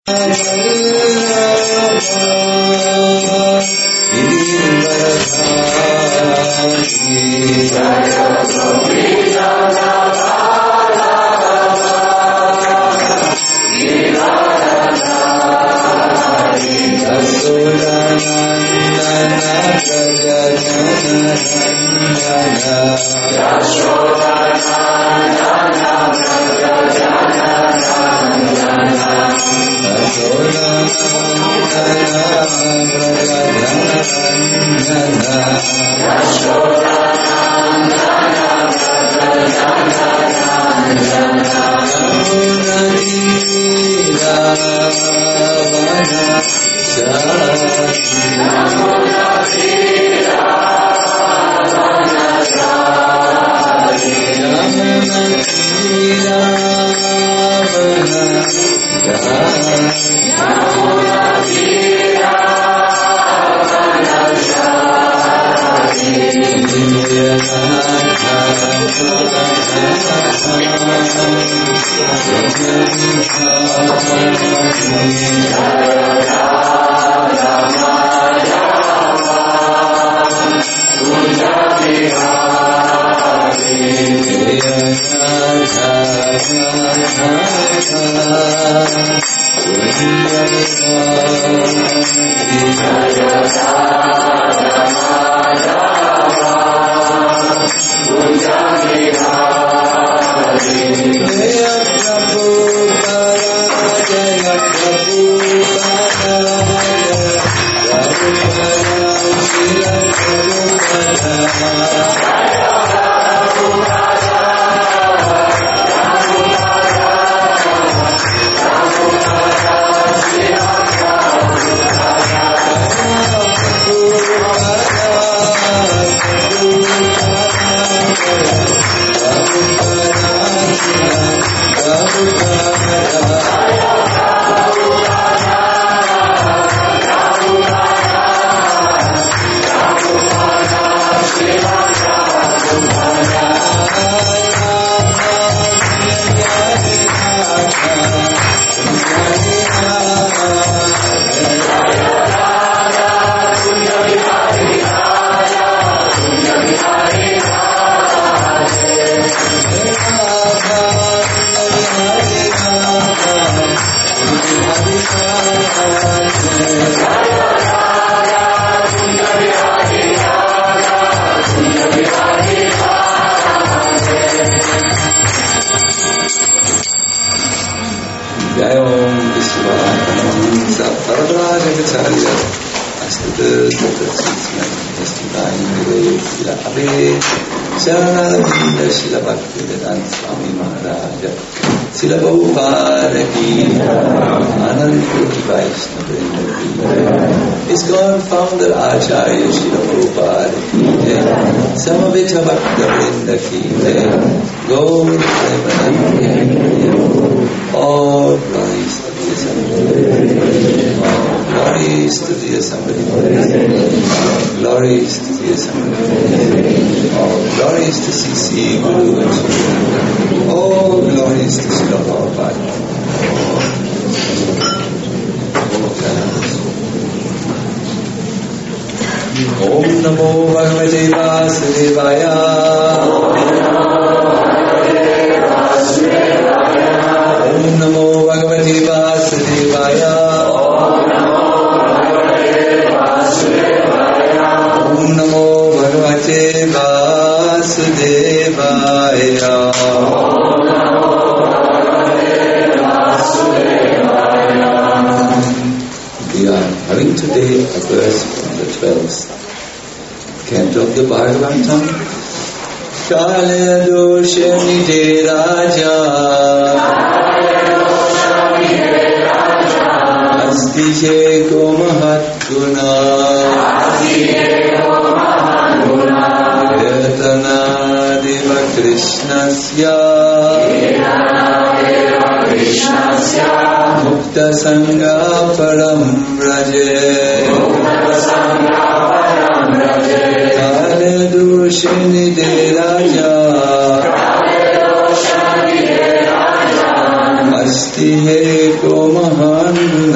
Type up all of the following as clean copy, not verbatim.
Asti hai ko mahan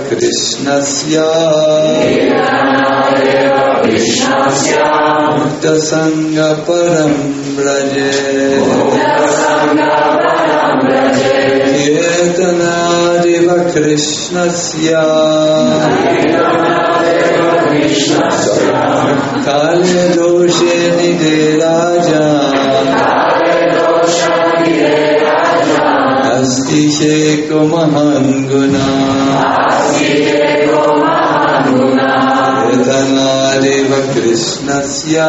Krishnasya Mukta Sangha Param Braje Kirtanadeva Krishnasya Kale Doshe Nide Raja Asti Sheko Mahanguna Kirtanadeva Krishnasya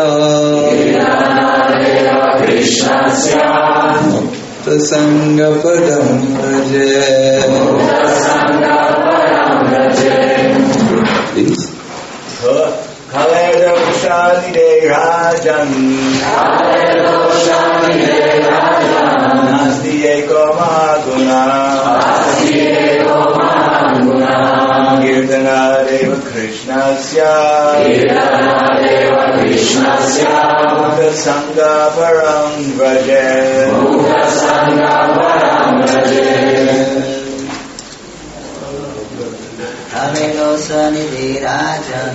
Mukta Sangha Padam Raje. Please. Kaledo Shani De Rajan Nasti Eko Mahaguna Kirtana Deva Krishnasya Mukta Sangha Param Vraje Kaledo Shani De Rajan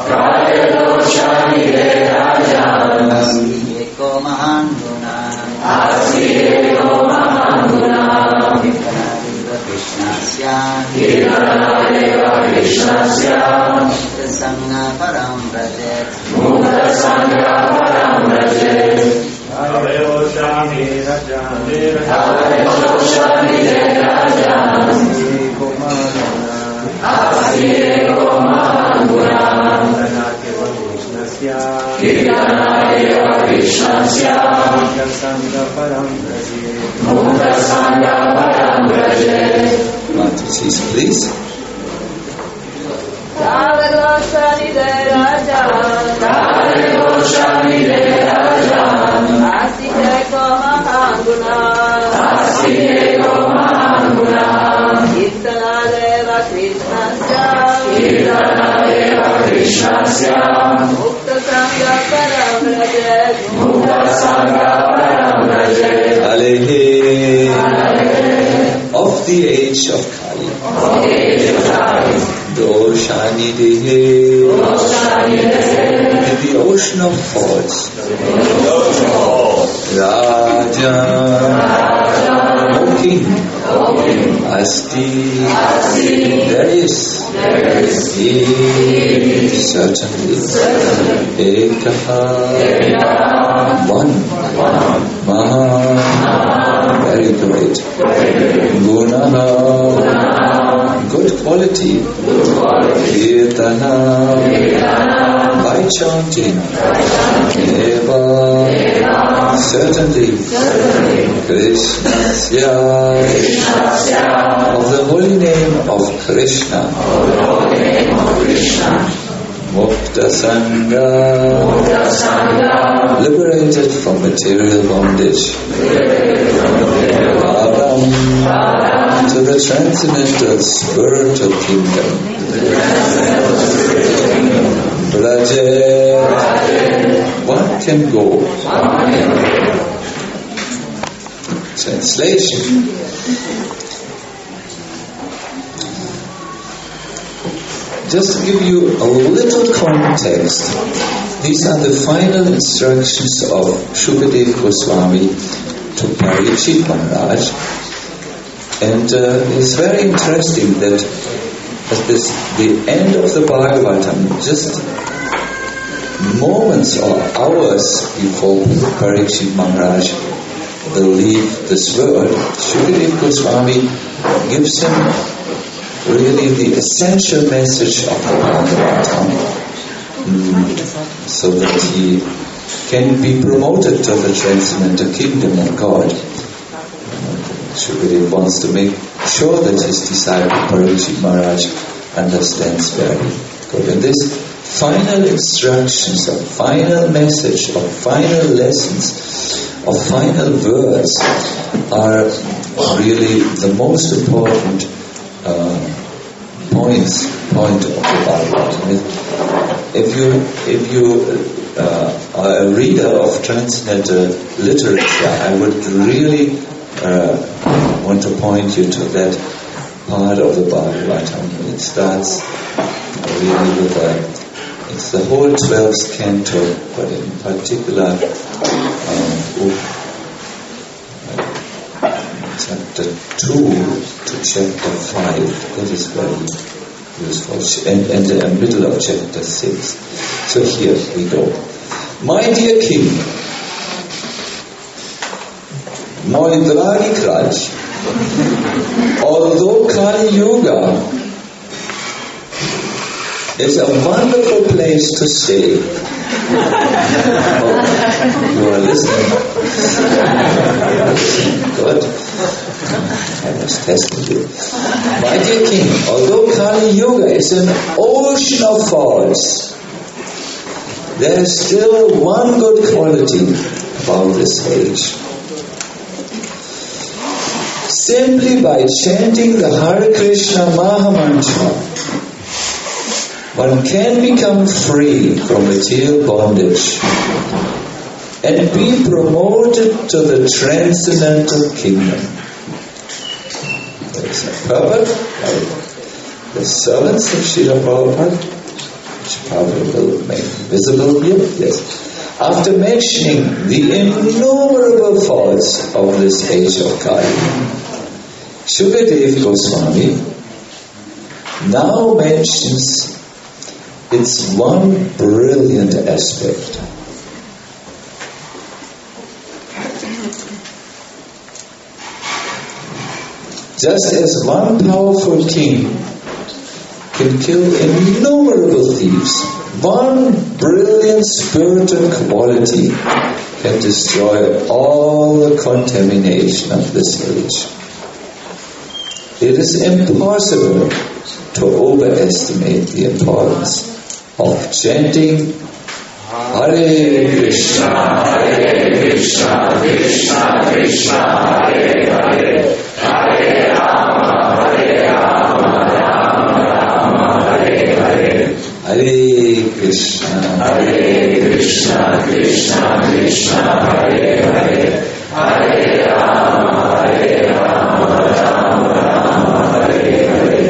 Asti Eko Mahanguna Kirtanadeva Krishnasya Mukta Sangha Param Vraje Kaledo Shani Mataji's, please. Of the age of Kali, Doshani Dehe, in the ocean of thoughts, Raja, O King, Asti, there is, certainly, Ekaha, one, Maha, very great, Gunaha, good quality, Kirtana, by chanting, Eva, certainly, Krishnasya, of the holy name of Krishna, Mukta Sangha, liberated from material bondage, to the transcendental spiritual kingdom, Braje, one can go. Translation. Just to give you a little context, these are the final instructions of Shukadeva Goswami to Parikshit Maharaj, and it's very interesting that at the end of the Bhagavatam, just moments or hours before Parikshit Maharaj will leave this world, Shukadeva Goswami gives him really the essential message of the Bhagavatam, so that he can be promoted to the transcendental kingdom of God. Shukadeva wants to make sure that his disciple Parikshit Maharaj understands very good. And this final instructions, of final message, of final lessons, of final words are really the most important point of the Bhagavatam. If you are a reader of transcendental literature, I would really want to point you to that part of the Bhagavatam. It starts really with it's the whole 12th canto, but in particular chapter 2 to chapter 5, that is very useful, and the middle of chapter 6. So here we go. My dear king, my dragi Kraj, although Kali Yuga is a wonderful place to stay. Oh, you are listening? Good. I was testing you. My dear king, although Kali Yuga is an ocean of faults, there is still one good quality about this age. Simply by chanting the Hare Krishna Mahamantra, one can become free from material bondage and be promoted to the transcendental kingdom. There is a purpose by the servants of Srila Prabhupada, which Prabhupada will make visible here. Yes. After mentioning the innumerable faults of this age of Kali, Shukadev Goswami now mentions its one brilliant aspect. Just as one powerful king can kill innumerable thieves, one brilliant spiritual quality can destroy all the contamination of this age. It is impossible to overestimate the importance of chanting Hare Krishna, Hare Krishna, Krishna Krishna, Hare Hare, Hare Rama, Hare Rama, Rama Rama, Hare Hare, Hare Krishna, Krishna Krishna, Hare Hare, Hare Rama, Hare Rama, Rama Rama, Hare Hare.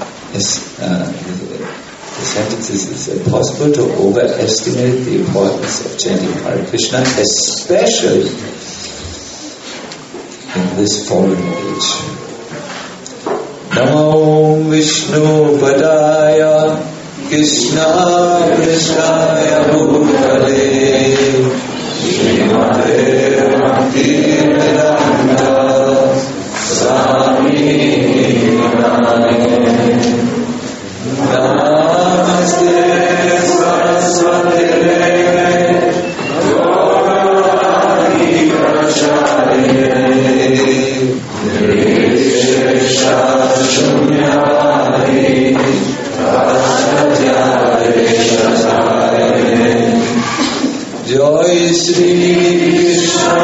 The sentence is impossible to overestimate the importance of chanting Hare Krishna, especially in this fallen age. Namo Vishnu Padaya Krishna Krishnaya Bhutale Srimate Bhakti Vedanta Swami Namaste Saraswati Gaurani Pracharine Nirvishesha Shunyavadi Prasatyareshatare Joy Sri Krishna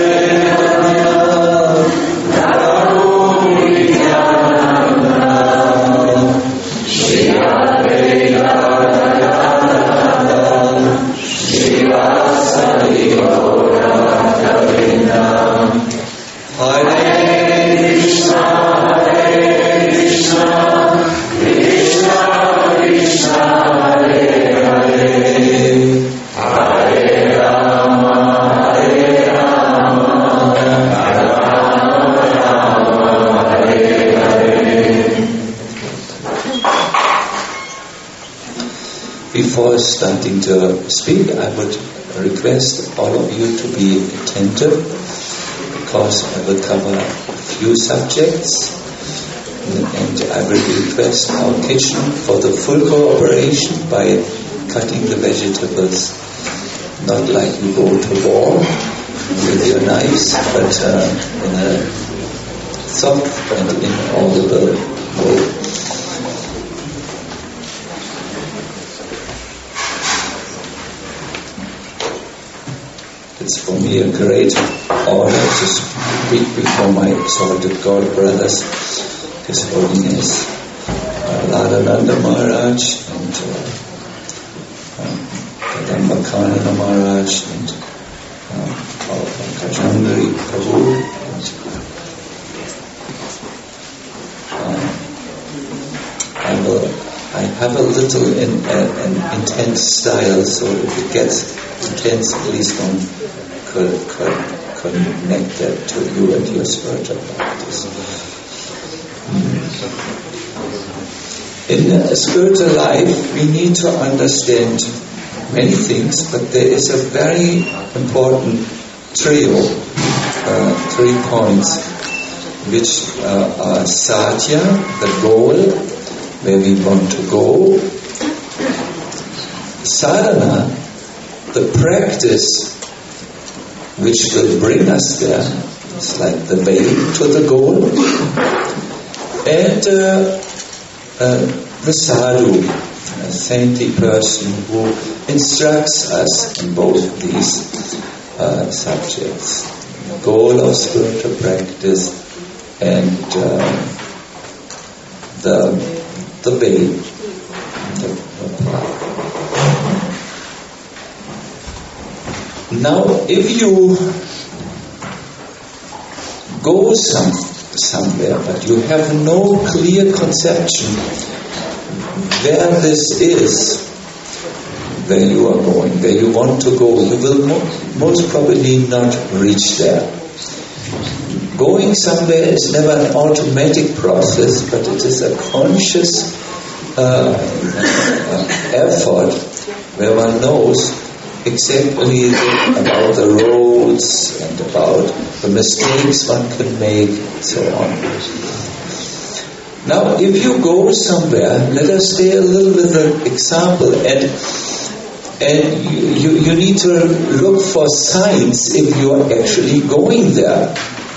Before starting to speak, I would request all of you to be attentive, because I will cover a few subjects, and I will request our kitchen for the full cooperation by cutting the vegetables, not like you go to war with your knives, but in a soft and inaudible way. It's for me a great honor to speak before my exalted God brothers, His Holiness Radhananda Maharaj and Kadambakananda Maharaj and Kajangari Prabhu and have a little an intense style, so if it gets intense, please don't connect that to you and your spiritual practice. In a spiritual life, we need to understand many things, but there is a very important trio, 3 points, which are sadhya, the goal, where we want to go; sadhana, the practice which will bring us there, it's like the way to the goal; and the sadhu, a saintly person who instructs us in both these subjects: the goal of spiritual practice and the way, the path. Now, if you go somewhere, but you have no clear conception where this is, where you are going, where you want to go, you will most probably not reach there. Going somewhere is never an automatic process, but it is a conscious effort where one knows exactly about the roads and about the mistakes one can make, and so on. Now, if you go somewhere, let us stay a little with the example, and you need to look for signs if you are actually going there.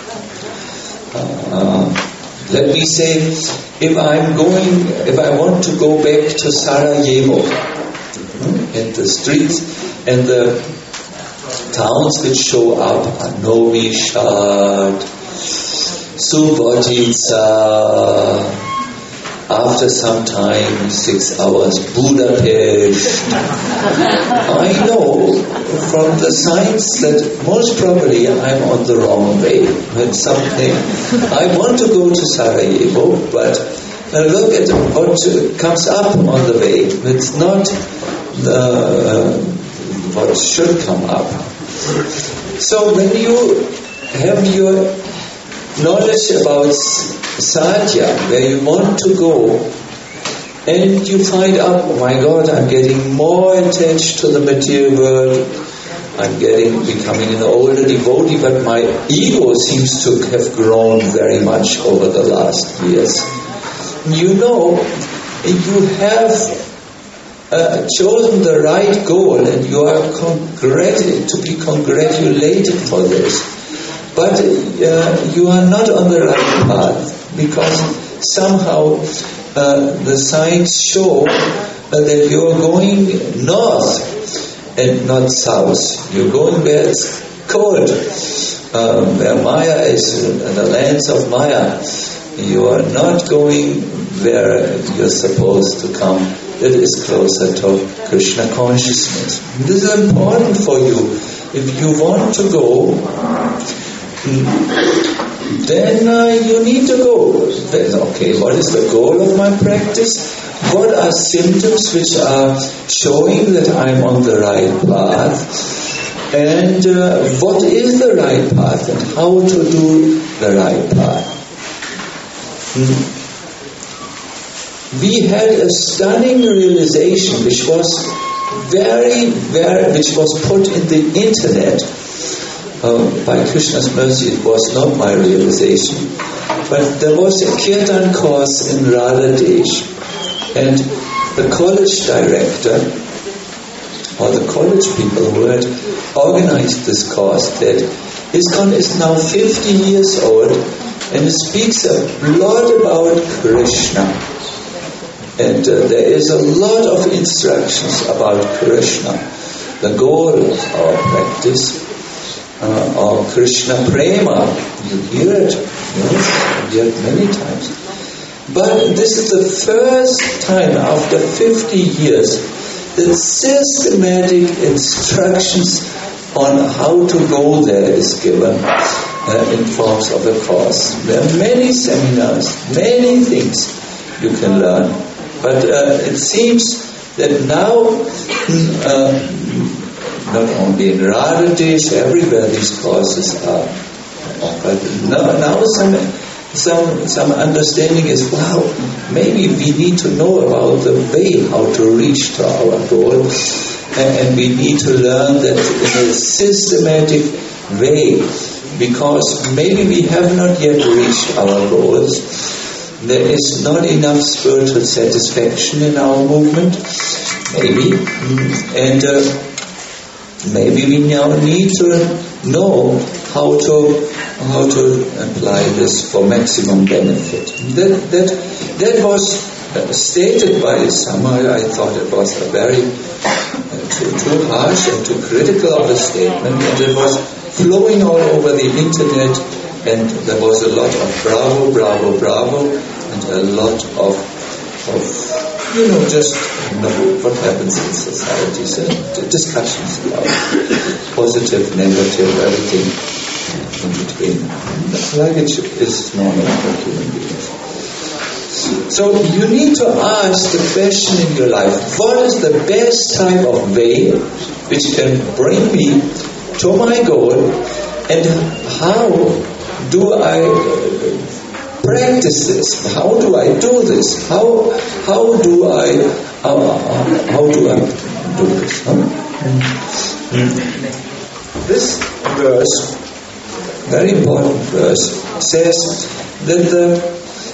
Let me say, if I want to go back to Sarajevo, in the streets and the towns which show up are Novi Sad, Subotica, after some time, 6 hours, Budapest. I know from the signs that most probably I'm on the wrong way with something. I want to go to Sarajevo, but look at what comes up on the way. It's not what should come up. So when you have your knowledge about sadhya, where you want to go, and you find out, oh my God, I'm getting more attached to the material world, I'm becoming an older devotee, but my ego seems to have grown very much over the last years. You know, you have chosen the right goal, and you are to be congratulated for this. But you are not on the right path, because somehow the signs show that you are going north and not south. You're going where it's cold, where Maya is, the lands of Maya. You are not going where you're supposed to come. That is closer to Krishna consciousness. This is important for you. If you want to go, then you need to go. Then, okay, what is the goal of my practice? What are symptoms which are showing that I'm on the right path? And what is the right path, and how to do the right path? We had a stunning realization which was which was put in the internet. By Krishna's mercy, it was not my realization, but there was a kirtan course in Radhadesh, and the college director, or the college people who had organized this course, said, ISKCON is now 50 years old, and it speaks a lot about Krishna. And there is a lot of instructions about Krishna, the goal of our practice. Or Krishna Prema, you hear it, yes, you hear it many times. But this is the first time after 50 years that systematic instructions on how to go there is given in forms of a course. There are many seminars, many things you can learn. But it seems that now, not only in Radhadesh, everywhere these courses are offered. Now some understanding is, wow, maybe we need to know about the way how to reach to our goal, and we need to learn that in a systematic way, because maybe we have not yet reached our goals. There is not enough spiritual satisfaction in our movement, maybe, and maybe we now need to know how to apply this for maximum benefit. That was stated by some. I thought it was a very too harsh and too critical of a statement, and it was flowing all over the internet, and there was a lot of bravo, and a lot of just what happens in society. So discussions about positive, negative, everything in between, like it is normal for human beings. So you need to ask the question in your life: what is the best type of way which can bring me to my goal, and how do I practice this? How do I do this? How do I do this? This verse, very important verse, says that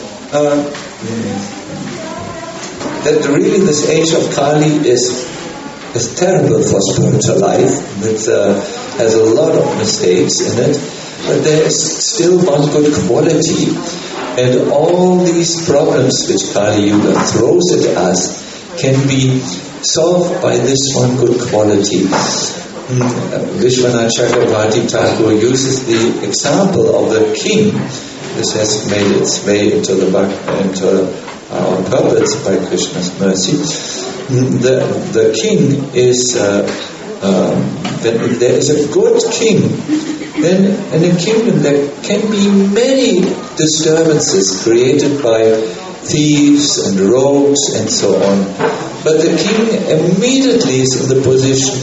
that really this age of Kali is terrible for spiritual life. It has a lot of mistakes in it, but there is still one good quality. And all these problems which Kali Yuga throws at us can be solved by this one good quality. Vishwanath Chakravarti Thakur uses the example of the king. This has made its way into our purpose by Krishna's mercy. The king is when there is a good king, then in a kingdom there can be many disturbances created by thieves and rogues and so on. But the king immediately is in the position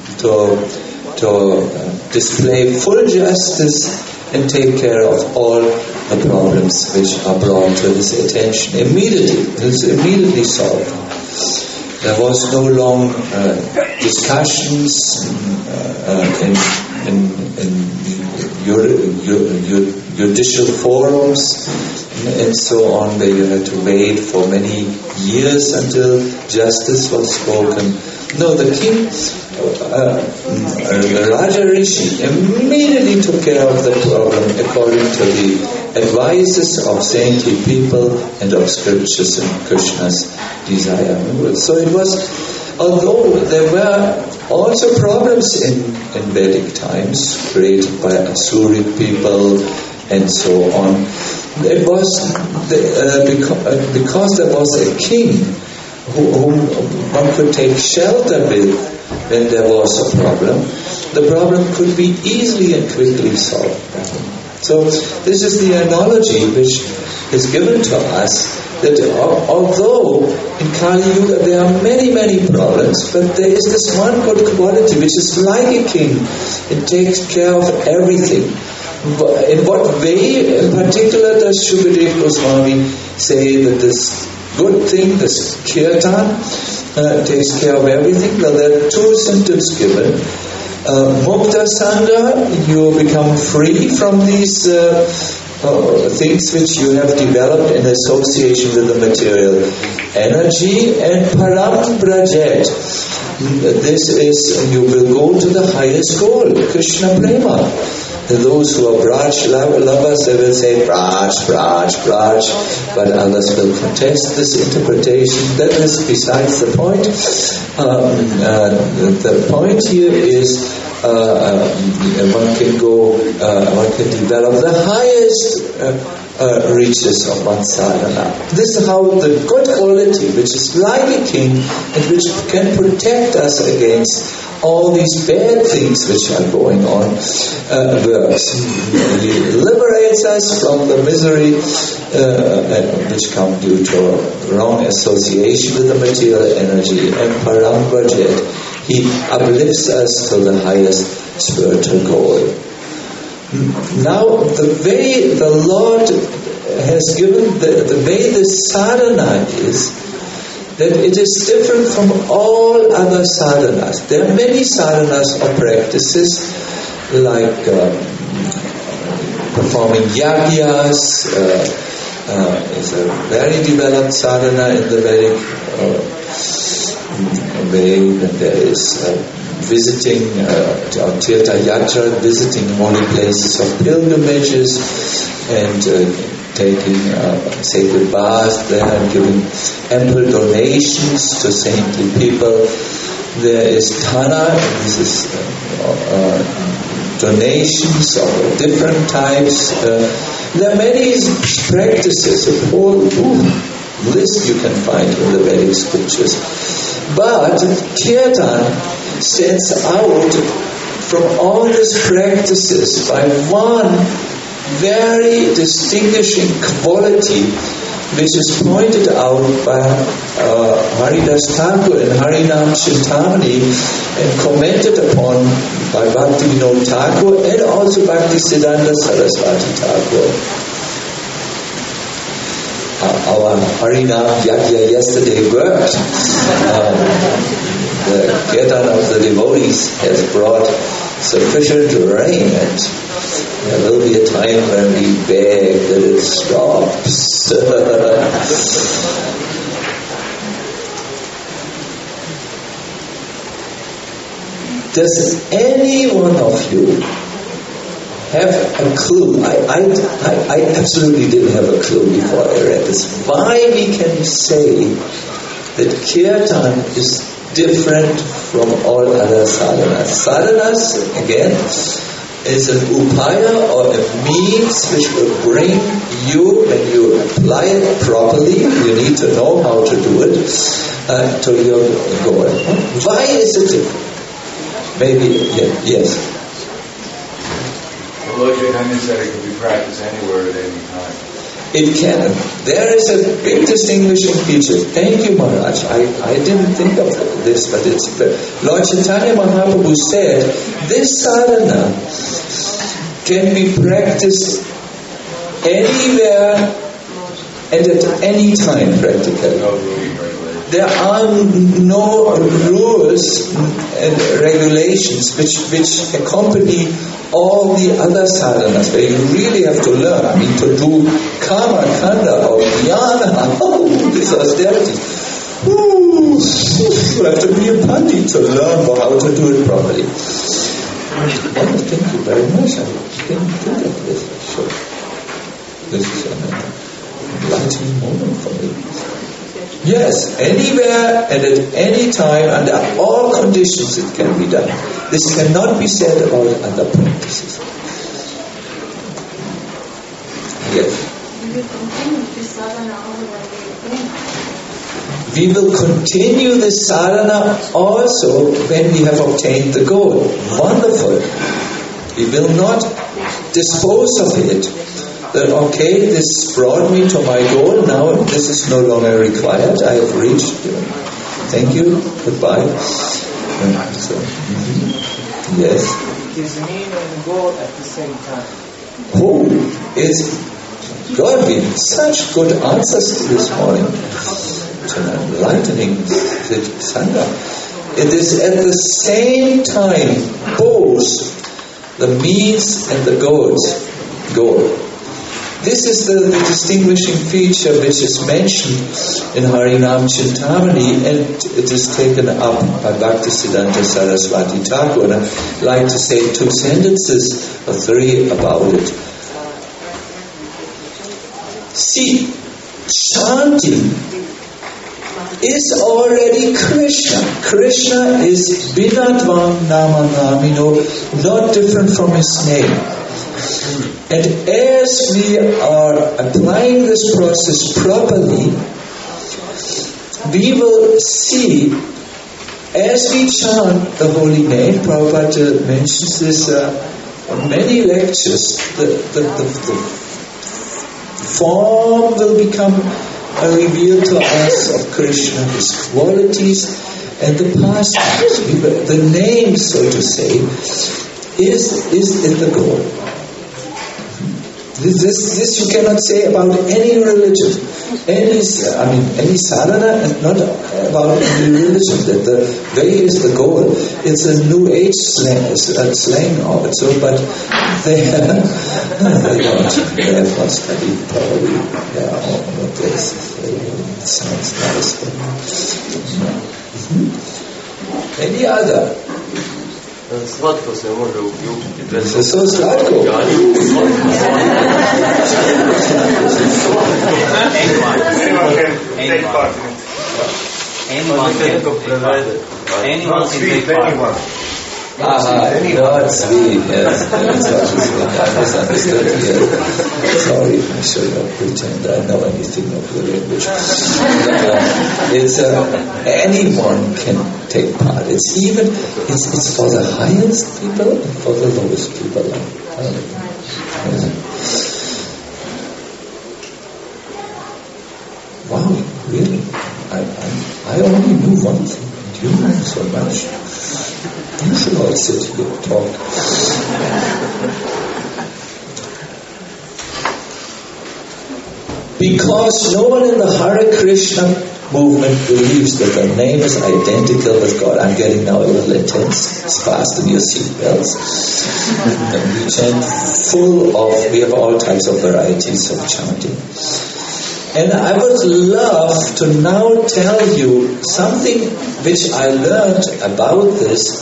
to display full justice and take care of all the problems which are brought to his attention immediately. It's immediately solved. There was no long discussions in judicial forums and so on, where you had to wait for many years until justice was spoken. No, the king, Raja Rishi, immediately took care of the problem according to the advices of saintly people and of scriptures and Krishna's desire. So it was, although there were also problems in Vedic times created by Asuric people and so on, it was because there was a king whom one could take shelter with when there was a problem. The problem could be easily and quickly solved. So this is the analogy which is given to us, that although in Kali Yuga there are many, many problems, but there is this one good quality which is like a king. It takes care of everything. In what way in particular does Shukadev Goswami say that this good thing, this kirtan, takes care of everything? Well, there are two symptoms given. Mukta Sangha, you become free from these things which you have developed in association with the material energy, and Param Brajet. This is, you will go to the highest goal, Krishna Prema. Those who are Braj lovers, they will say Braj, Braj, Braj, but others will contest this interpretation. That is besides the point. The point here is one can develop the highest reaches of one's sadhana. This is how the good quality, which is like a king and which can protect us against all these bad things which are going on, works. He liberates us from the misery which come due to wrong association with the material energy, and Param Vrajet, He uplifts us to the highest spiritual goal. Now, the way the Lord has given, the way the sadhana is, that it is different from all other sadhanas. There are many sadhanas or practices, like performing yajnas, is a very developed sadhana in the Vedic way. And there is visiting Tirtha Yatra, visiting holy places of pilgrimages, and taking sacred baths there and giving ample donations to saintly people. There is Dana, this is donations of different types. There are many practices, a whole list you can find in the Vedic scriptures. But Kirtan stands out from all these practices by one very distinguishing quality, which is pointed out by Haridas Thakur in Harinam Chintamani and commented upon by Bhaktivinoda Thakur and also Bhaktisiddhanta Saraswati Thakur. Our Harinam Yajna yesterday worked. The Kirtan of the devotees has brought sufficient rain, and there will be a time when we beg that it stops. Does any one of you have a clue? I absolutely didn't have a clue before I read this. Why we can say that Kirtan is different from all other sadhanas. Sadhanas, again, is an upaya or a means which will bring you, when you apply it properly, you need to know how to do it, to your goal. Why is it different? Maybe, yes. Lord Chaitanya said it could be practiced anywhere at any time. It can. There is a big distinguishing feature. Thank you, Maharaj. I didn't think of this, but it's Lord Chaitanya Mahaprabhu said this sadhana can be practiced anywhere and at any time, practically. There are no rules and regulations which accompany all the other sadhanas, where you really have to learn. I mean, to do karma, kanda, or jnana, these austerities. You have to be a pandit to learn how to do it properly. Thank you very much. I didn't think of this. Sure. This is an enlightening moment for me. Yes, anywhere and at any time, under all conditions it can be done. This cannot be said about other practices. Yes. We will continue this sadhana also when we have obtained the goal. Wonderful. We will not dispose of it. That okay, this brought me to my goal, now this is no longer required, I have reached. Thank you, goodbye. Yes. Is mean and goal at the same time? Oh, it's God, we such good answers to this morning. It's an enlightening Sangha. It is at the same time both the means and the goal. This is the distinguishing feature which is mentioned in Harinam Chintamani, and it is taken up by Bhaktisiddhanta Saraswati Thakur. And I'd like to say 2 sentences or 3 about it. See, chanting is already Krishna. Krishna is Binadvam Nama Namino, not different from his name. And as we are applying this process properly, we will see, as we chant the holy name, Prabhupada mentions this in many lectures, the form will become revealed to us of Krishna, his qualities and the pastimes. The name, so to say, is in the goal. This you cannot say about any religion, any sadhana, and not about any religion. That the way is the goal. It's a New Age slang also, but they have not studied probably. All of this sounds nice, but any other. Slatko se može uključiti. Se so slatko? Anyone can take part. Not sweet, yes. I misunderstood, yes. Sorry, I should not pretend I know anything of the language. Anyone can take part. It's for the highest people and for the lowest people. Wow, really? I only knew one thing. You know so much. You should all sit here and talk. Because no one in the Hare Krishna movement believes that the name is identical with God. I'm getting now a little intense. It's fasten your seatbelts. And we chant we have all types of varieties of chanting. And I would love to now tell you something which I learned about this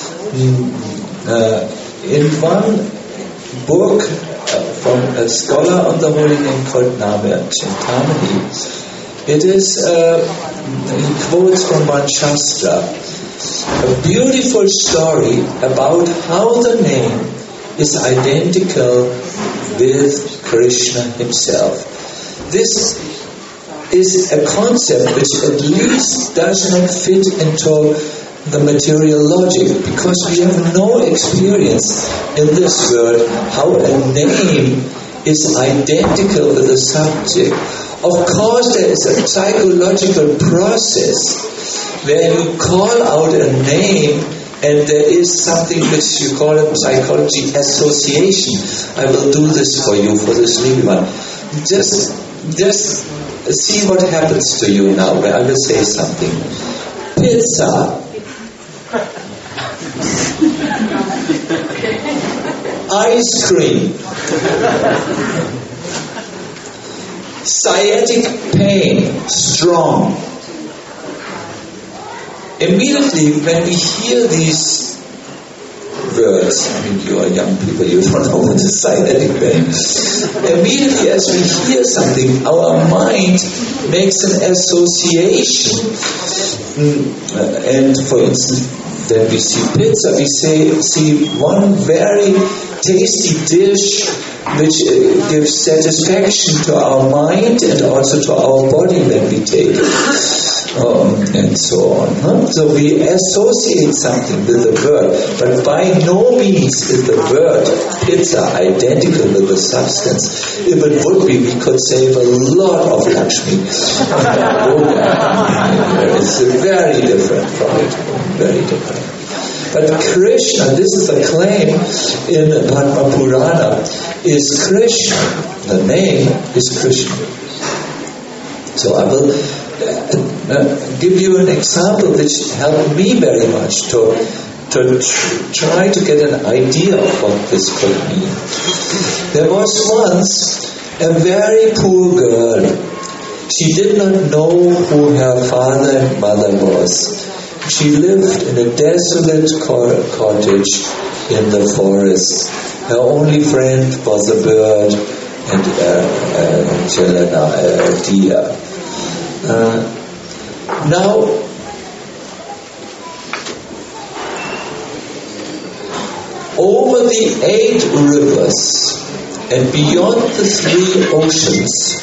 in one book from a scholar on the holy name called Namya Chintamani. It is, he quotes from one Shastra, a beautiful story about how the name is identical with Krishna himself. This is a concept which at least does not fit into the material logic, because we have no experience in this world how a name is identical with the subject. Of course, there is a psychological process where you call out a name and there is something which you call in psychology association. I will do this for you, for this little one. Just see what happens to you now where I will say something. Pizza. Ice cream. Sciatic pain. Strong. Immediately when we hear these words, you are young people, you don't know what is sciatic pain. Immediately as we hear something, our mind makes an association. And for instance, when we see pizza, we see one very tasty dish which gives satisfaction to our mind and also to our body when we take it. And so on. So we associate something with the word, but by no means is the word pizza identical with the substance. If it would be, we could save a lot of Lakshmi. It's very different from it. Very different. But Krishna, this is a claim in Padma Purana, is Krishna. The name is Krishna. So I will give you an example which helped me very much to try to get an idea of what this could mean. There was once a very poor girl. She did not know who her father and mother was. She lived in a desolate cottage in the forest. Her only friend was a bird and a deer. Now, over the 8 rivers and beyond the 3 oceans,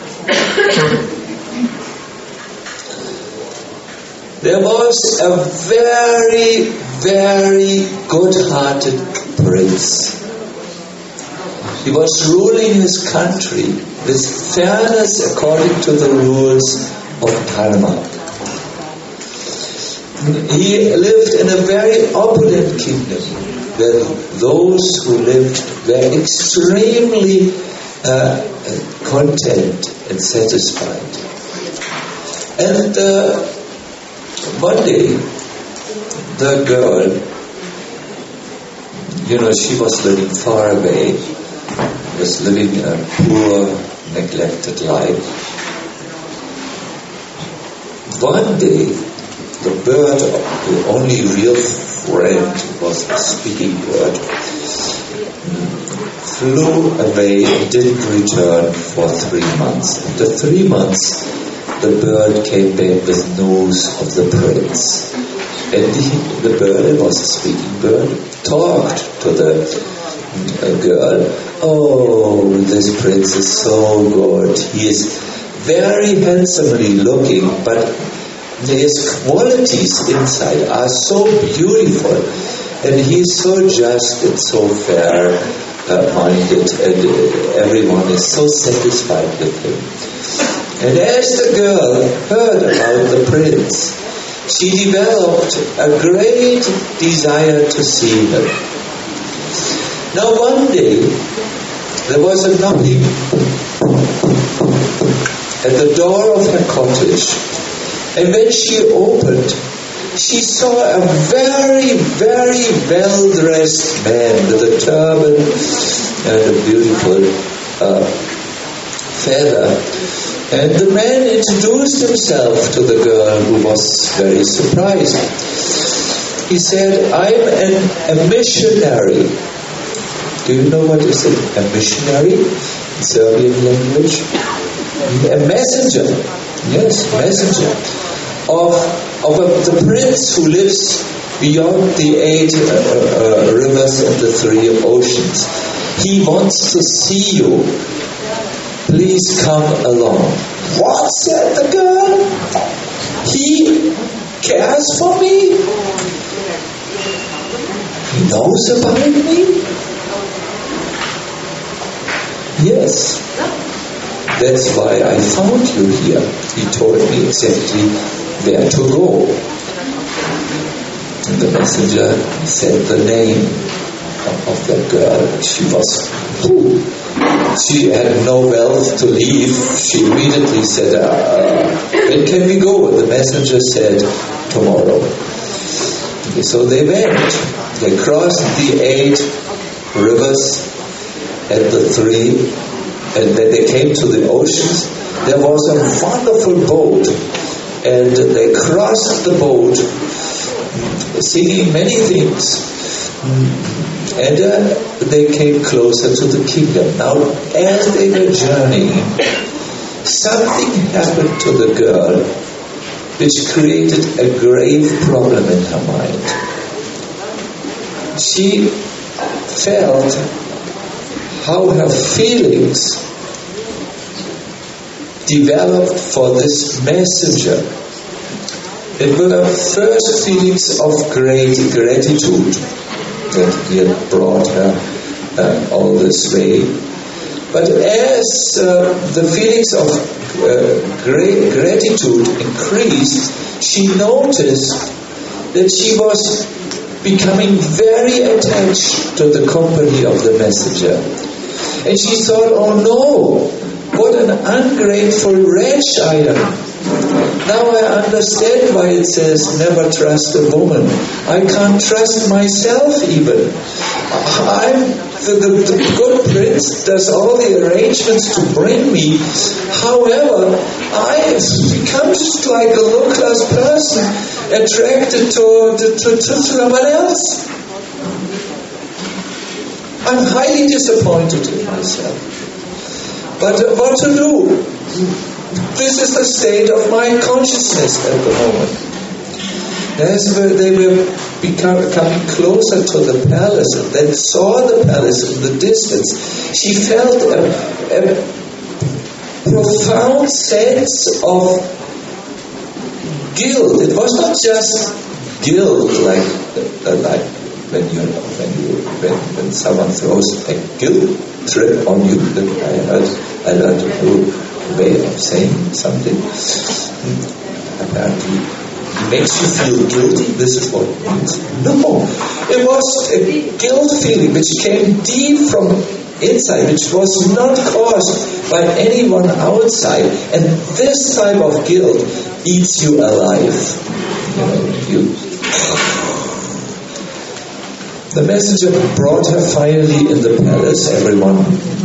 there was a very, very good-hearted prince. He was ruling his country with fairness according to the rules of dharma. He lived in a very opulent kingdom where those who lived were extremely content and satisfied. And one day, the girl, she was living far away, was living a poor, neglected life. One day, the bird, the only real friend, was a speaking bird, flew away and didn't return for 3 months. After 3 months, the bird came back with news of the prince. And the bird, it was a speaking bird, talked to the girl. Oh, this prince is so good. He is very handsomely looking, but his qualities inside are so beautiful. And he is so just and so fair-minded, and everyone is so satisfied with him. And as the girl heard about the prince, she developed a great desire to see him. Now one day, there was a knocking at the door of her cottage, and when she opened, she saw a very, very well-dressed man with a turban and a beautiful feather. And the man introduced himself to the girl, who was very surprised. He said, "I'm a missionary." Do you know what is a missionary in Serbian language? A messenger. Yes, messenger of the prince who lives beyond the 8 rivers and the 3 oceans. He wants to see you. Please come along. What, said the girl? He cares for me? He knows about me? Yes. That's why I found you here. He told me exactly where to go. And the messenger said the name of that girl. She had no wealth to leave. She immediately said, when can we go? The messenger said, tomorrow. Okay, so they went. They crossed the 8 rivers and the 3, and when they came to the oceans, there was a wonderful boat, and they crossed the boat, singing many things. And they came closer to the kingdom. Now, as they were journeying, something happened to the girl which created a grave problem in her mind. She felt how her feelings developed for this messenger. It were first feelings of great gratitude that he had brought her all this way. But as the feelings of great gratitude increased, she noticed that she was becoming very attached to the company of the messenger. And she thought, oh no, what an ungrateful wretch I am. Now I understand why it says never trust a woman. I can't trust myself even. The good prince does all the arrangements to bring me. However, I have become just like a low-class person, attracted to someone else. I'm highly disappointed in myself. But what to do? This is the state of my consciousness at the moment. As they were coming closer to the palace and then saw the palace in the distance, she felt a profound sense of guilt. It was not just guilt like when someone throws a guilt trip on you. I learned a new way of saying something. Apparently, it makes you feel guilty. This is what it means. No, it was a guilt feeling which came deep from inside, which was not caused by anyone outside. And this type of guilt eats you alive. The messenger brought her finally in the palace. Everyone,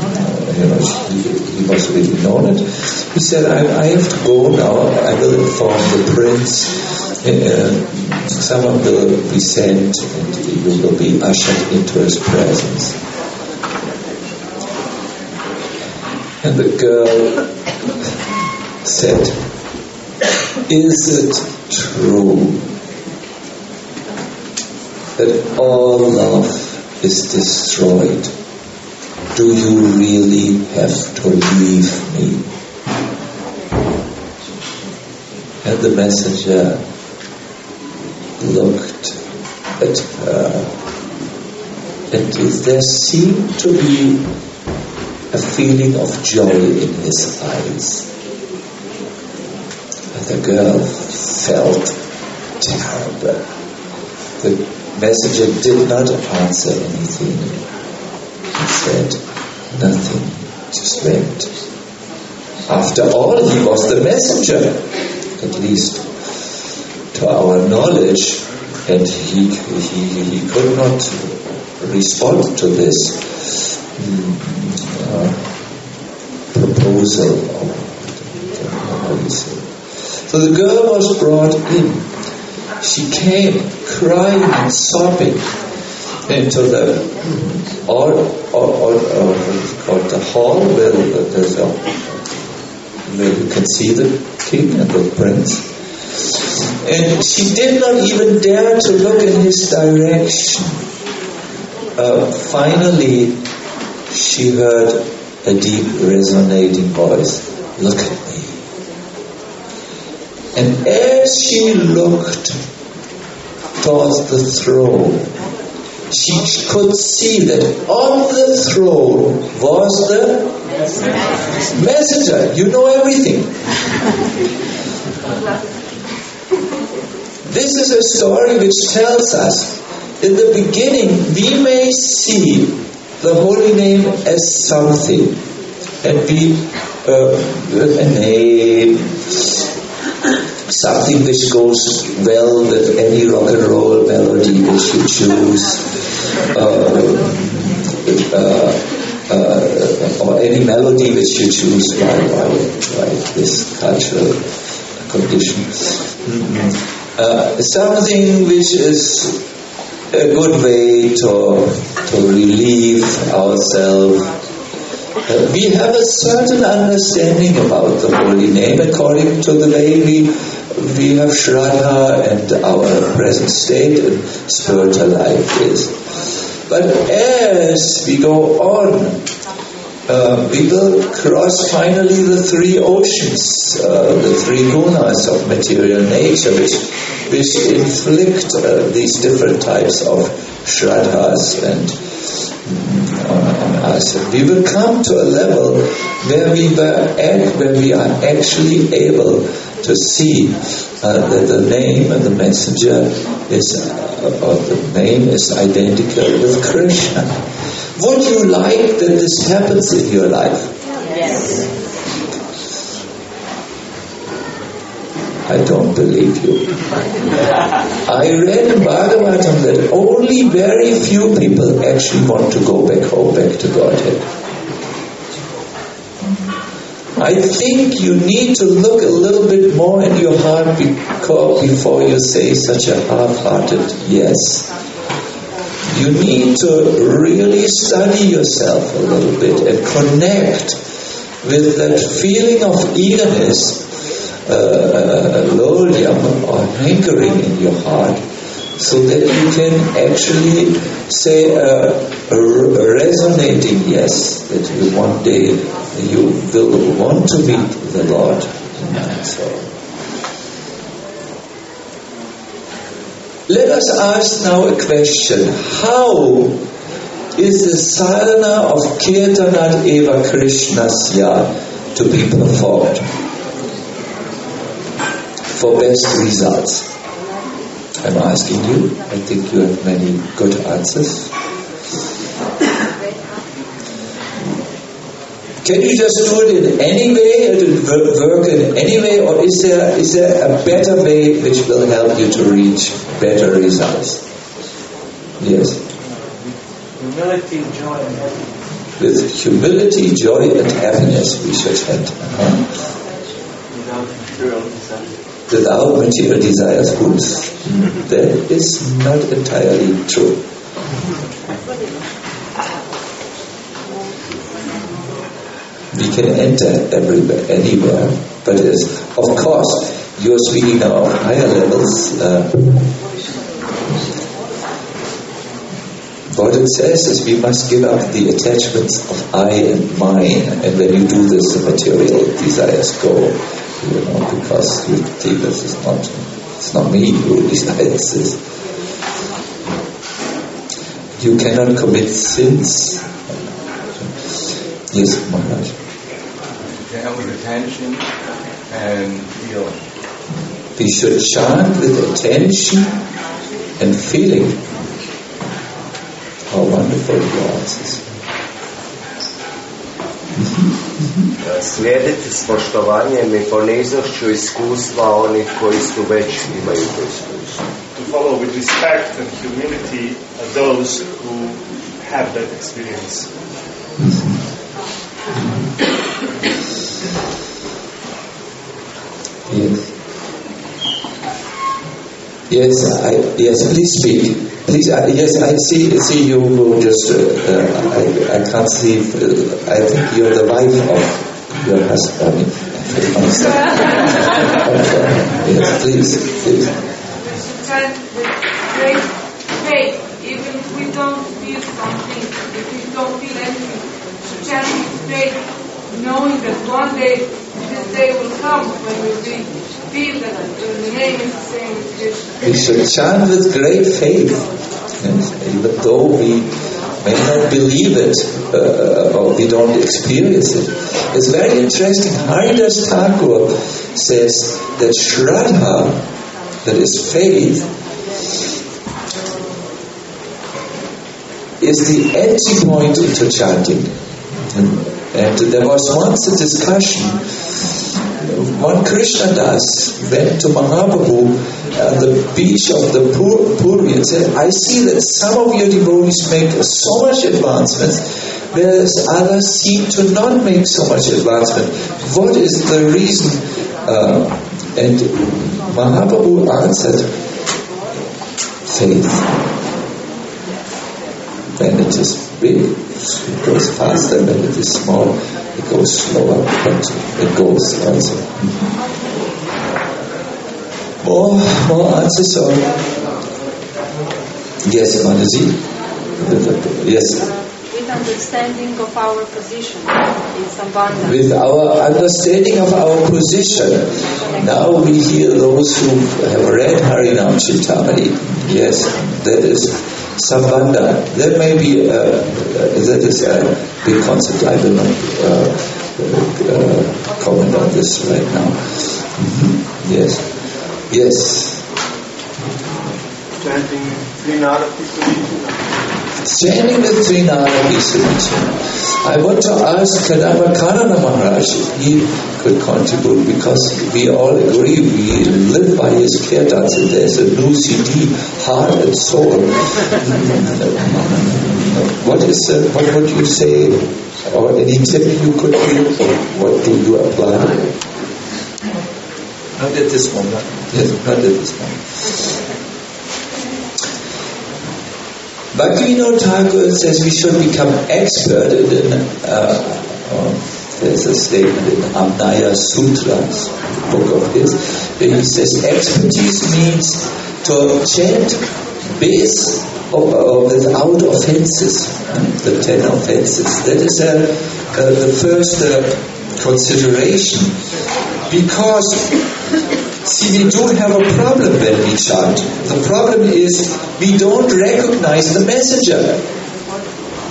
he was really known it. He said, I have to go now. I will inform the prince. Someone will be sent and you will be ushered into his presence. And the girl said, is it true that all love is destroyed? Do you really have to leave me? And the messenger looked at her, and there seemed to be a feeling of joy in his eyes. And the girl felt terrible. The messenger did not answer anything. He said nothing, just went. After all, he was the messenger, at least to our knowledge, and he could not respond to this proposal. So the girl was brought in. She came crying and sobbing into the hall where you can see the king and the prince. And she did not even dare to look in his direction. Finally, she heard a deep resonating voice, look at me. And as she looked towards the throne, she could see that on the throne was the messenger. You know everything. This is a story which tells us, in the beginning, we may see the holy name as something, and be a name, something which goes well with any rock and roll melody which you choose, or any melody which you choose by this cultural condition. Something which is a good way to relieve ourselves. We have a certain understanding about the holy name according to the way we have Shraddha and our present state and spiritual life is. But as we go on, we will cross finally the three oceans, the three gunas of material nature, which inflict these different types of Shraddhas and on us. We will come to a level where we are actually able to see that the name and the messenger the name is identical with Krishna. Would you like that this happens in your life? Yes. I don't believe you. I read in Bhagavatam that only very few people actually want to go back home, back to Godhead. I think you need to look a little bit more in your heart before you say such a half-hearted yes. You need to really study yourself a little bit and connect with that feeling of eagerness, lolyam or hankering in your heart, so that you can actually say a resonating yes, that you one day you will want to meet the Lord. So, let us ask now a question. How is the sadhana of Kirtanat Eva Krishnasya to be performed for best results? I'm asking you. I think you have many good answers. Can you just do it in any way, or work in any way, or is there a better way which will help you to reach better results? Yes. Humility, joy, and happiness. With humility, joy, and happiness we should enter. Without material desires. Good. That is not entirely true. We can enter everywhere, anywhere, but of course, you're speaking now of higher levels. What it says is we must give up the attachments of I and mine, and when you do this, the material desires go. Because you think this is it's not me who decides this. You cannot commit sins. Yes, Maharaj. Chant with attention and feeling. We should chant with attention and feeling. How wonderful your answers. Slijediti s poštovanjem i poniznošću iskustva onih koji su već imaju to iskustvo. To follow with respect and humility those who have that experience. Yes, please speak. Please, yes, I see you will just, I can't see, I think you're the wife of your husband. Yes, please. We should chant with great faith, even if we don't feel something, if we don't feel anything. We should chant with faith, knowing that one day, this day will come when we feel that the name is the same as Krishna. We should chant with great faith, yes, even though we may not believe it or we don't experience it. It's very interesting. Haridas Thakur says that Shraddha, that is faith, is the entry point into chanting. And there was once a discussion. One Krishnadas went to Mahaprabhu at the beach of the Puri and said, I see that some of your devotees make so much advancement, whereas others seem to not make so much advancement. What is the reason? And Mahaprabhu answered, faith. When it is big, it goes faster. When it is small, it goes slower, but it goes also. More answers? Or? Yes, Manaji? Yes. With understanding of our position in Sambandha. With our understanding of our position. Now we hear those who have read Harinam Chintamani. Yes, that is Sambandha. That may be that is a big concept. I will not comment on this right now. Yes. Chanting Trinara Pisavicana. Standing with Trinara Pisavicana. I want to ask Kadamba Karana Maharaj if he could contribute, because we all agree we live by his kirtans, and there's a new CD, Heart and Soul. What would you say, or any tip you could give, or what do you apply? Not at this moment. Yes, not at this moment. Bhaktivinoda Thakur says we should become expert in, there's a statement in Amnaya Sutras, book of his, where he says expertise means to chant base without offenses, the 10 offenses. That is the first consideration. Because, see, we do have a problem when we chant. The problem is we don't recognize the messenger.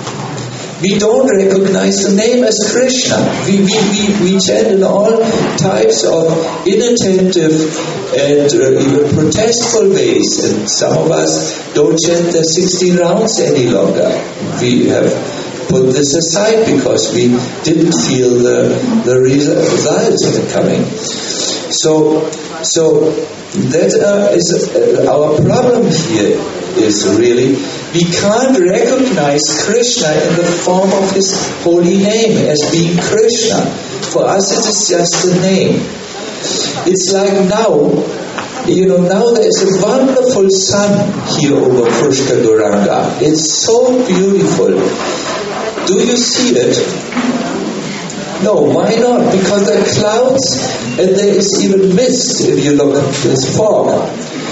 we don't recognize the name as Krishna. We chant in all types of inattentive and even protestful ways, and some of us don't chant the 16 rounds any longer. We have put this aside because we didn't feel the result coming. So that is our problem here. Is really we can't recognize Krishna in the form of his holy name as being Krishna. For us it is just a name. It's like now there is a wonderful sun here over Pushkar Gauranga. It's so beautiful. Do you see it? No, why not? Because there are clouds and there is even mist if you look at this fog.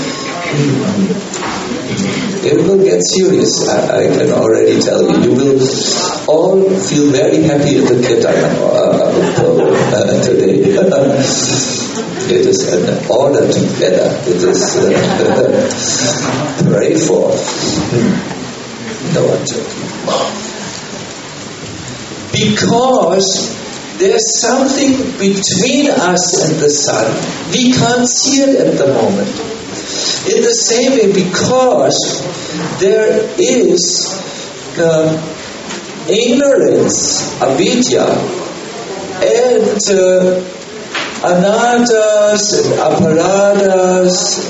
It will get serious, I can already tell you. You will all feel very happy at the Kirtan today. It is an honor to gather. It is pray for. No, I'm joking. Because there's something between us and the sun. We can't see it at the moment. In the same way, because there is ignorance, avidya, and anarthas and aparadas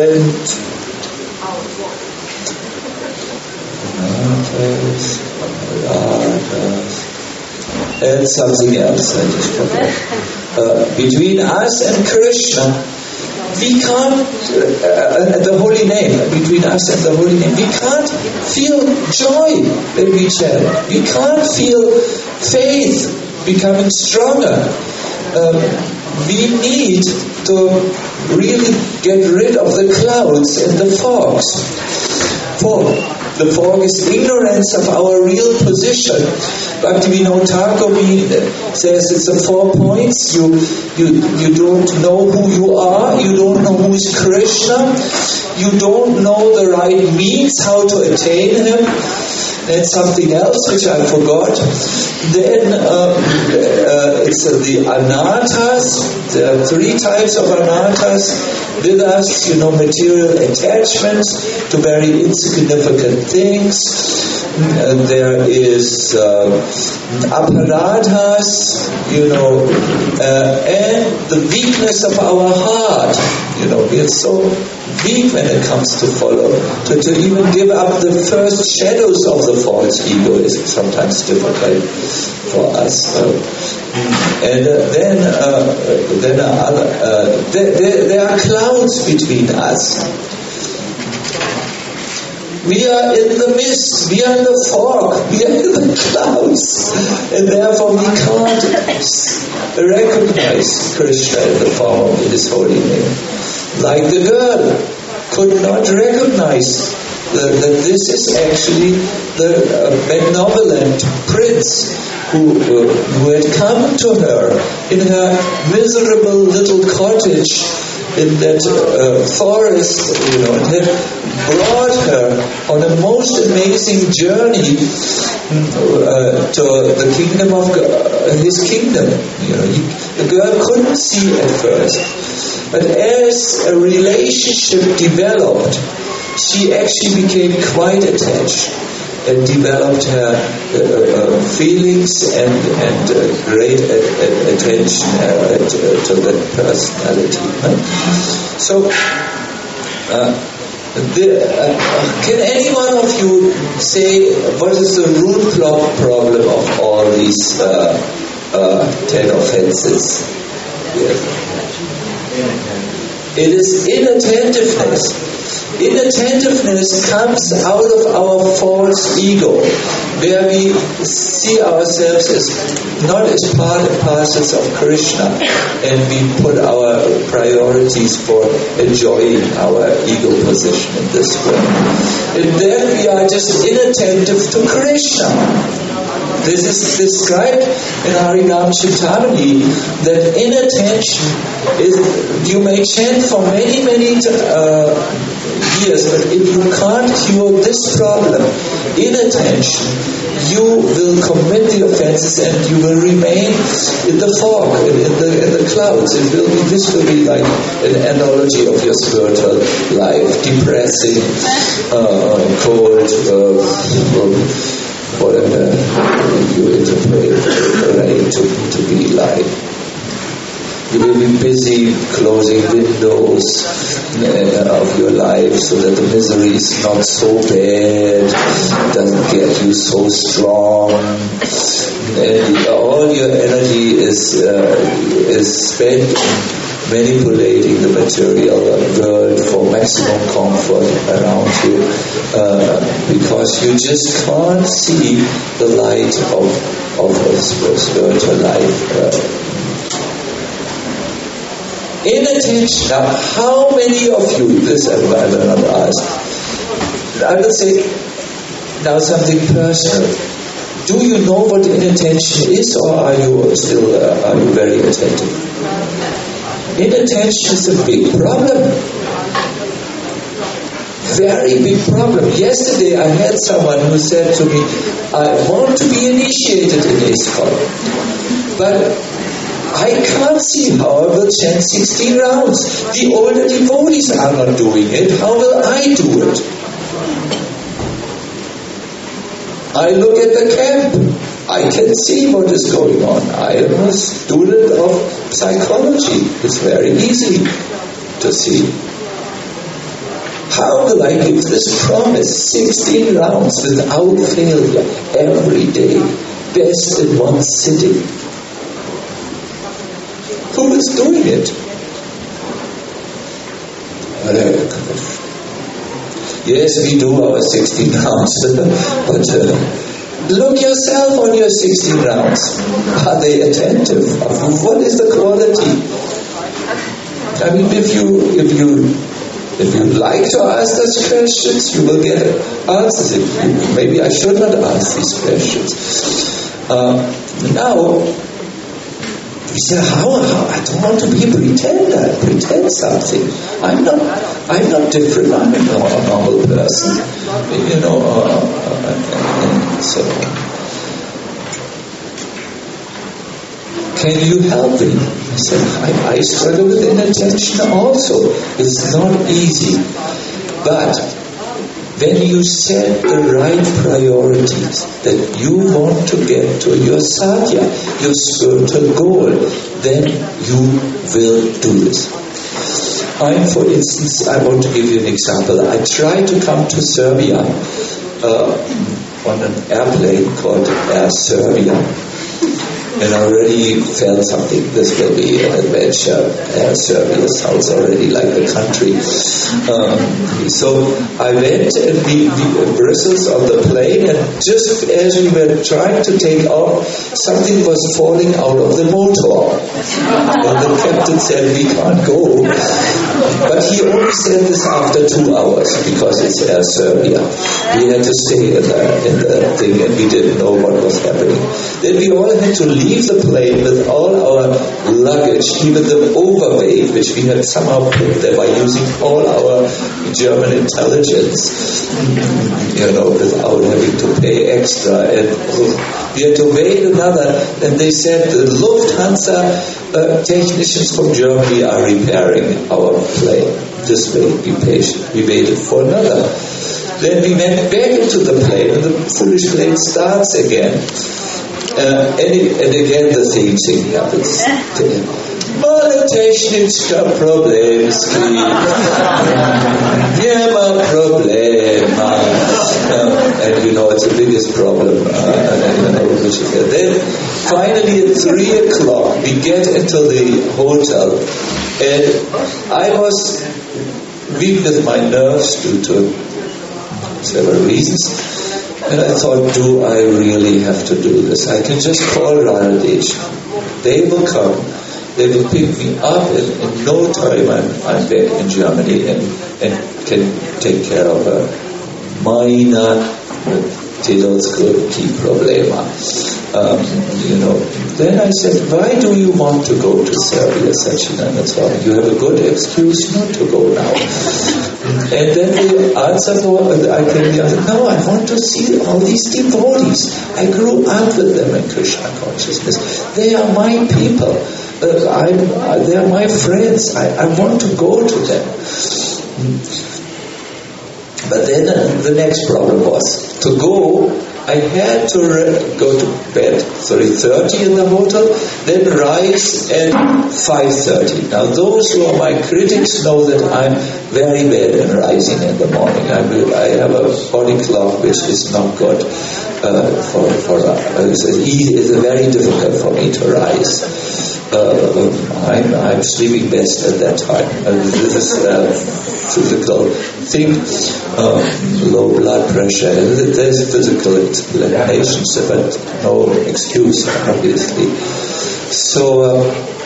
and something else I just forgot. Between us and Krishna, we can't, the holy name, between us and the holy name, we can't feel joy when we chant. We can't feel faith becoming stronger. We need to really get rid of the clouds and the fogs. The fog is ignorance of our real position. Bhaktivinoda Thakur says it's the 4 points. You don't know who you are. You don't know who is Krishna. You don't know the right means how to attain him. And something else which I forgot. Then it's the anarthas. There are 3 types of anarthas. With us, material attachments to very insignificant things. There is aparadhas, and the weakness of our heart. We are so weak when it comes to follow. To even give up the first shadows of the false ego is sometimes difficult for us. And then there are clouds between us. We are in the mist, we are in the fog, we are in the clouds, and therefore we can't recognize Krishna in the form of his holy name. Like the girl could not recognize that this is actually the benevolent prince who had come to her in her miserable little cottage in that forest, and had brought her on a most amazing journey to the kingdom of his kingdom. The girl couldn't see at first, but as a relationship developed, she actually became quite attached and developed her feelings and great attention to that personality. So, can any one of you say what is the root problem of all these 10 offenses? Yes. It is inattentiveness. Inattentiveness comes out of our false ego, where we see ourselves as not as part and parcels of Krishna, and we put our priorities for enjoying our ego position in this way. And then we are just inattentive to Krishna. This is described in Harinam Chintamani that inattention is, you may chant for many years, but if you can't cure this problem, inattention, you will commit the offenses and you will remain in the fog, in the clouds. This will be like an analogy of your spiritual life, depressing, cold, whatever you interpret to be like. You will be busy closing windows of your life so that the misery is not so bad, doesn't get you so strong, and all your energy is spent manipulating the material world for maximum comfort around you, because you just can't see the light of spiritual life. Inattention. Now, how many of you, this I will not ask, I will say now something personal. Do you know what inattention is, or are you very attentive? Inattention is a big problem. Very big problem. Yesterday I had someone who said to me, I want to be initiated in ISKCON, but I can't see how I will chant 16 rounds. The older devotees are not doing it. How will I do it? I look at the camp. I can see what is going on. I am a student of psychology. It's very easy to see. How will I give this promise 16 rounds without failure every day, best in one sitting? Who is doing it? Yes, we do our 16 rounds, but look yourself on your 16 rounds. Are they attentive? What is the quality? I mean, if you like to ask those questions, you will get answers. Maybe I should not ask these questions. Now, he said, how? I don't want to be a pretender. Pretend something. I'm not different. I'm a normal person. And so on. Can you help me? I said, I struggle with inattention also. It's not easy. But when you set the right priorities that you want to get to your sadhya, your spiritual goal, then you will do this. For instance, I want to give you an example. I tried to come to Serbia on an airplane called Air Serbia. And I already felt something. This will be an adventure. Serbia sounds already like a country. So I went and we Brussels on the plane, and just as we were trying to take off, something was falling out of the motor. And the captain said, we can't go. But he only said this after 2 hours, because it's Air Serbia. We had to stay in the thing, and we didn't know what was happening. Then we all had to leave the plane with all our luggage, even the overweight, which we had somehow put there by using all our German intelligence, without having to pay extra. And we had to wait another, and they said the Lufthansa technicians from Germany are repairing our plane. Just wait, be patient. We waited for another. Then we went back into the plane, and the foolish plane starts again. And again the same thing happens. Male techniczka problemski, nie ma problema. And it's the biggest problem. Then finally at 3 o'clock we get into the hotel, and I was weak with my nerves due to several reasons. And I thought, do I really have to do this? I can just call Radhadesh. They will come. They will pick me up, and in no time I'm back in Germany and can take care of meine Tedelsky Problema. Then I said, why do you want to go to Serbia, Satchidananda Swami? You have a good excuse not to go now. And then the answer no, I want to see all these devotees. I grew up with them in Krishna consciousness. They are my people. They are my friends. I want to go to them. But then the next problem was, to go, I had to go to bed 3:30 in the hotel, then rise at 5:30. Now those who are my critics know that I'm very bad in rising in the morning. I have a body clock which is not good. It's very difficult for me to rise. I'm sleeping best at that time. This is a physical thing. Low blood pressure. There's physical explanations, but no excuse, obviously. So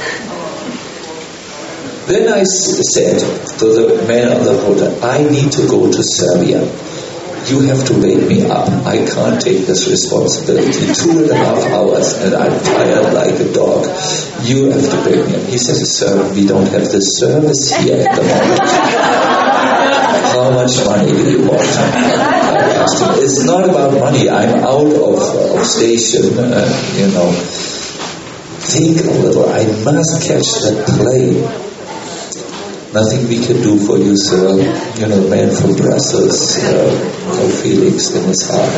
then I said to the man of the hotel, I need to go to Serbia. You have to wake me up. I can't take this responsibility. 2.5 hours and I'm tired like a dog. You have to wake me up. He says, sir, we don't have the service here at the moment. How much money do you want? I asked him. It's not about money. I'm out of station, Think a little. I must catch that plane. Nothing we can do for you, sir. Man from Brussels, no feelings in his heart.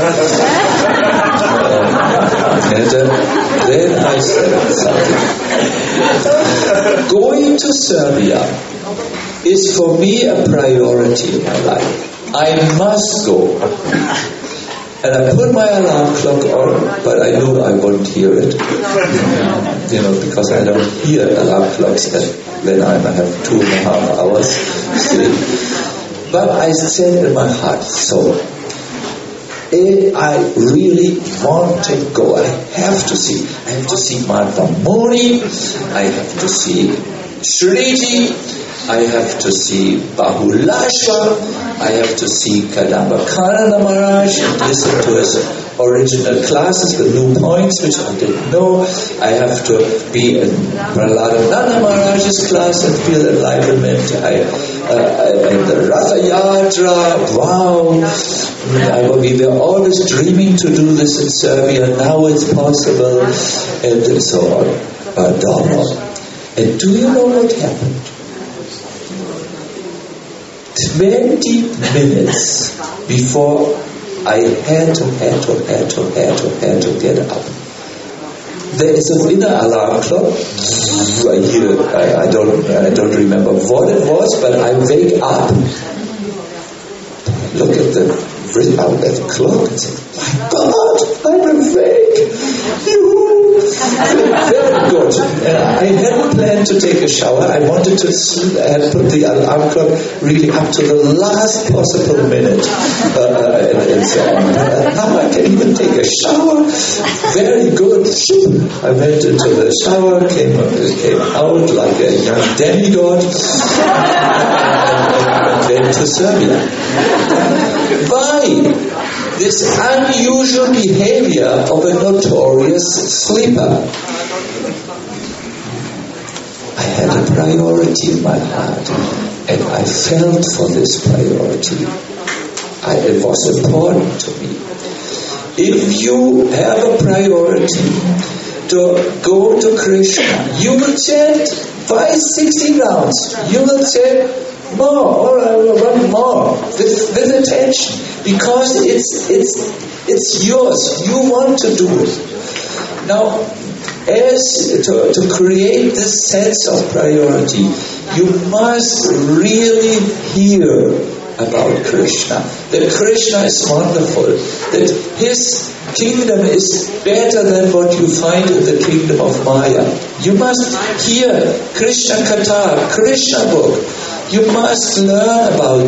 Then I said something. Going to Serbia is for me a priority in my life. I must go. And I put my alarm clock on, but I knew I wouldn't hear it. Because I don't hear alarm clocks when I have 2.5 hours sleep. But I said in my heart, so I really want to go. I have to see Mahatma Muni. I have to see Shriji. I have to see Bahulasha. I have to see Kadamba Kanana Maharaj and listen to his original classes, the new points which I didn't know. I have to be in Prahladananda Maharaj's class and feel enlightenment. And the Ratha Yatra, wow. We were always dreaming to do this in Serbia. Now it's possible. And so on. And do you know what happened? 20 minutes before I had to get up. There is a inner alarm clock. I don't remember what it was, but I wake up. Look at the clock and say, my God, I'm awake. Very good. I hadn't planned to take a shower. I wanted to put the alarm clock really up to the last possible minute. And so on. Now I can even take a shower. Very good. I went into the shower, came out like a young demigod, and went to Serbia. Why? This unusual behavior of a notorious sleeper. I had a priority in my heart, and I felt for this priority. It was important to me. If you have a priority to go to Krishna, you will chant 5-60 rounds. You will chant more, or I will run more with attention, because it's yours. You want to do it. Now, to create this sense of priority, you must really hear about Krishna. That Krishna is wonderful. That his kingdom is better than what you find in the kingdom of Maya. You must hear Krishna Katha, Krishna book. You must learn about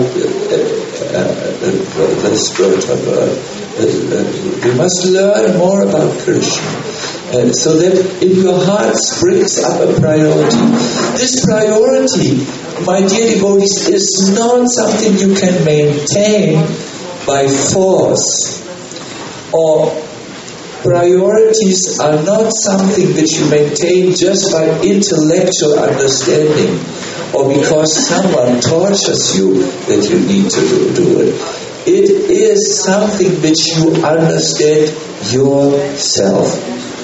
the spiritual world. You must learn more about Krishna. So that in your heart springs up a priority. This priority, my dear devotees, is not something you can maintain by force or priorities are not something which you maintain just by intellectual understanding or because someone tortures you that you need to do it. It is something which you understand yourself.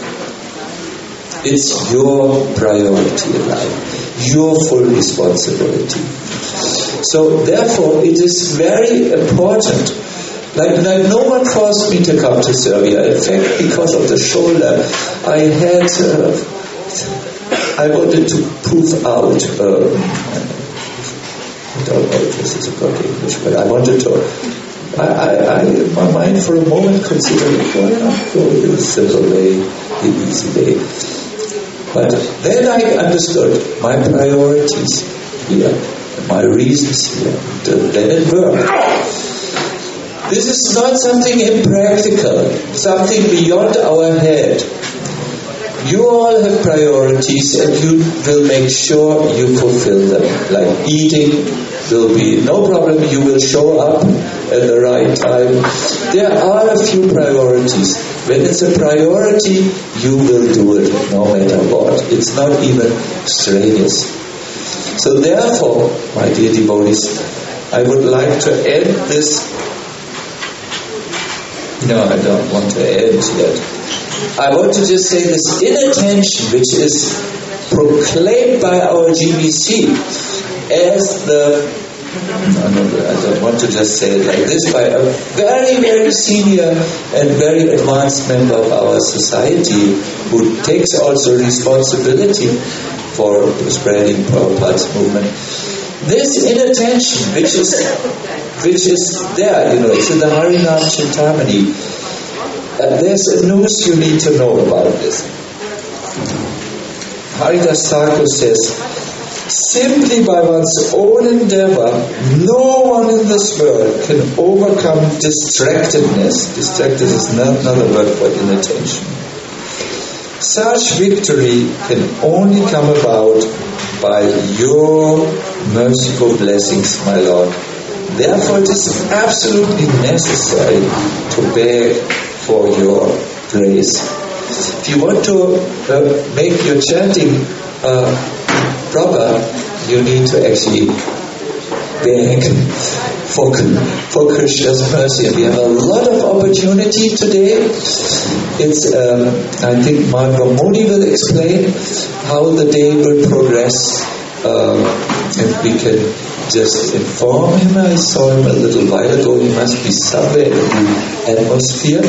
It's your priority in life, your full responsibility. So therefore it is very important. Like no one forced me to come to Serbia. In fact, because of the shoulder, I wanted to prove out, I don't know if this is a good English, but I wanted to, my mind for a moment considered, why not go the simple way, the easy way. But then I understood my priorities here, my reasons here, then it worked. This is not something impractical, something beyond our head. You all have priorities and you will make sure you fulfill them. Like eating will be no problem, you will show up at the right time. There are a few priorities. When it's a priority, you will do it no matter what. It's not even strenuous. So therefore, my dear devotees, I would like to end this. No, I don't want to end yet. I want to just say this inattention, which is proclaimed by our GBC as the, I don't want to just say it like this, by a very, very senior and very advanced member of our society who takes also responsibility for spreading Prabhupada's movement. This inattention, which is there, it's in the Harinam Chintamani. There's a news you need to know about this. Haridas Thakur says, simply by one's own endeavor, no one in this world can overcome distractedness. Distracted is another word for inattention. Such victory can only come about by your merciful blessings, my Lord. Therefore, it is absolutely necessary to beg for your grace. If you want to make your chanting proper, you need to actually beg for Krishna's mercy. And we have a lot of opportunity today. It's, I think Mahatma Modi will explain how the day will progress. If we can just inform him. I saw him a little while ago. He must be somewhere in the atmosphere.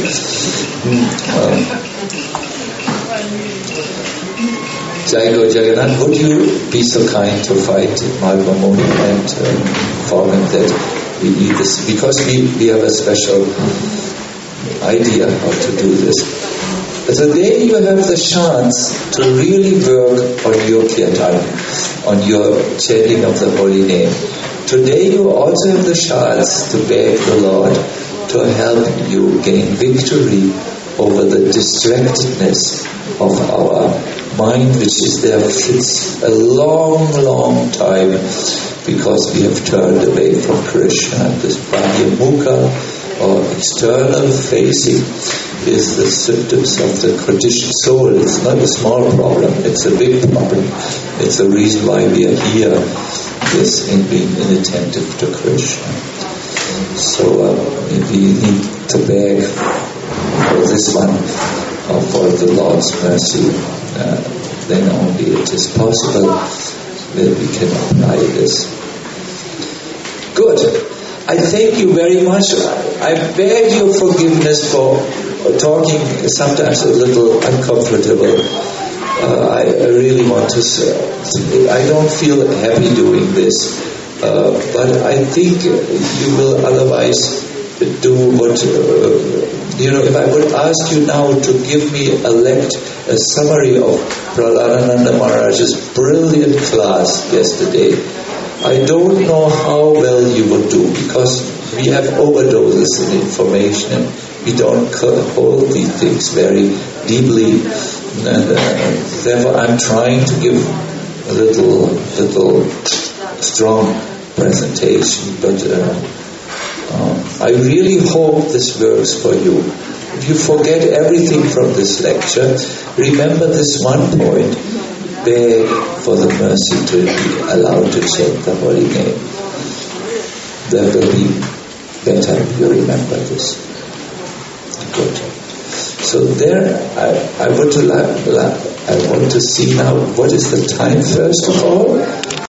Jaigo Jagannath, would you be so kind to find Mahatma Modi and inform him that we need this? Because we have a special idea how to do this. Today you have the chance to really work on your kirtan, on your chanting of the holy name. Today you also have the chance to beg the Lord to help you gain victory over the distractedness of our mind, which is there since a long, long time, because we have turned away from Krishna. This Bhagya or external facing is the symptoms of the conditioned soul. It's not a small problem, it's a big problem. It's the reason why we are here, is in being inattentive to Krishna. So we need to beg for this one, for the Lord's mercy. Then only it is possible that we can apply this. Good. I thank you very much. I beg your forgiveness for talking sometimes a little uncomfortable. I really want to say, I don't feel happy doing this, but I think you will otherwise do what, if I would ask you now to give me a summary of Praladananda Maharaj's brilliant class yesterday, I don't know how well you would do, because we have overdoses in information and we don't hold these things very deeply, and therefore I'm trying to give a little strong presentation, but I really hope this works for you. if you forget everything from this lecture, remember this one point. Beg for the mercy to be allowed to chant the holy name. That will be better if you remember this. Good. So there, I want to see now what is the time first of all.